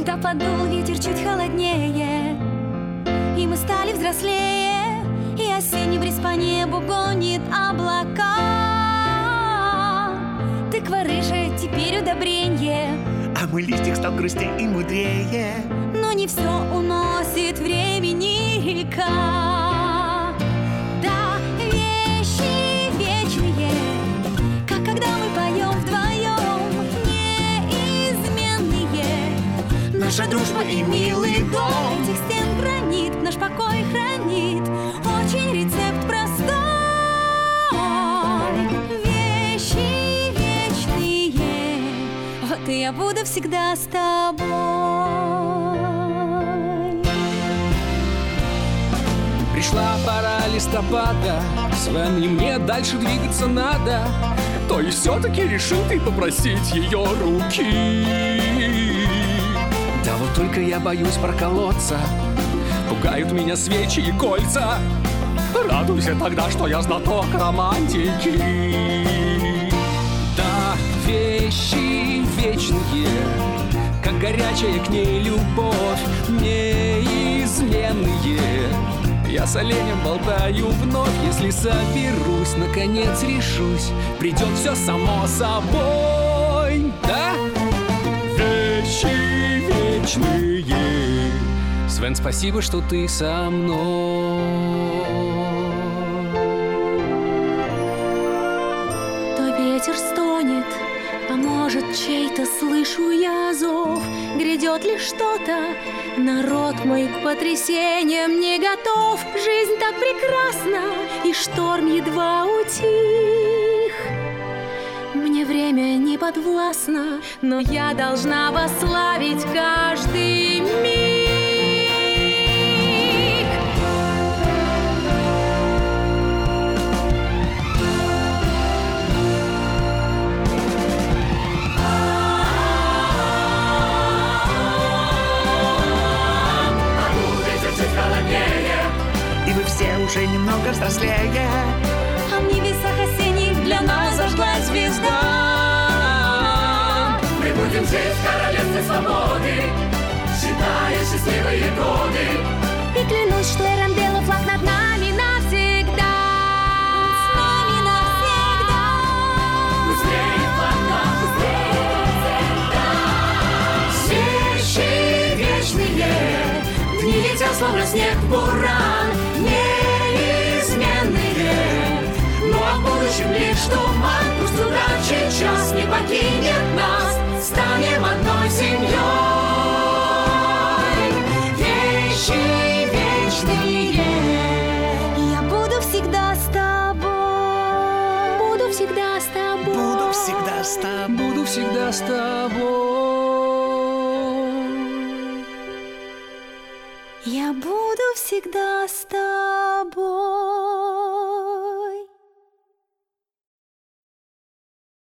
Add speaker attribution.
Speaker 1: Когда подул ветер чуть холоднее, и мы стали взрослее, и осенний бриз по небу гонит облака. Тыква рыжая теперь удобренье,
Speaker 2: а мой листик стал грустнее и мудрее.
Speaker 1: но не все уносит времени река. Да, вещи вечные, как когда мы поем вдвоем, неизменные.
Speaker 2: Наша дружба и милый дом
Speaker 1: Этих стен гранит наш покой хранит. Очень рецепт простой. Вещи вечные, вот и я буду всегда с тобой.
Speaker 3: Пришла пора листопада, Свен, и мне дальше двигаться надо. То есть все-таки решил ты попросить ее руки. Да вот только я боюсь проколоться, пугают меня свечи и кольца. Радуйся тогда, что я знаток романтики. Да, вещи вечные, как горячая к ней любовь, неизменные. Я с оленем болтаю вновь, если соберусь, наконец решусь, придет все само собой. Да? Вещи вечные. Свен, спасибо, что ты со мной.
Speaker 1: То ветер стонет, а может, чей-то слышу я зов. Грядет ли что-то? Народ мой к потрясениям не готов. Жизнь так прекрасна, и шторм едва утих. Мне время не подвластно, но я должна восславить каждый миг.
Speaker 2: и вы все уже немного взрослее.
Speaker 1: А в небесах осенних для нас зажглась звезда.
Speaker 4: Мы будем жить в королевстве свободы, считая счастливые годы.
Speaker 1: И клянусь, что Эранделла флаг над нами навсегда. С нами навсегда.
Speaker 4: Быстрее флаг нам, быстрее всегда. Вещи вечные, дни летят словно снег буран, неизменные. Ну а в будущем лишь туман, пусть удачи час не покинет нас, станем одной семьей. Вещи вечные.
Speaker 1: Я буду всегда с тобой. Буду всегда с тобой.
Speaker 2: Буду всегда с тобой.
Speaker 3: Буду всегда с тобой.
Speaker 1: Я буду всегда с тобой.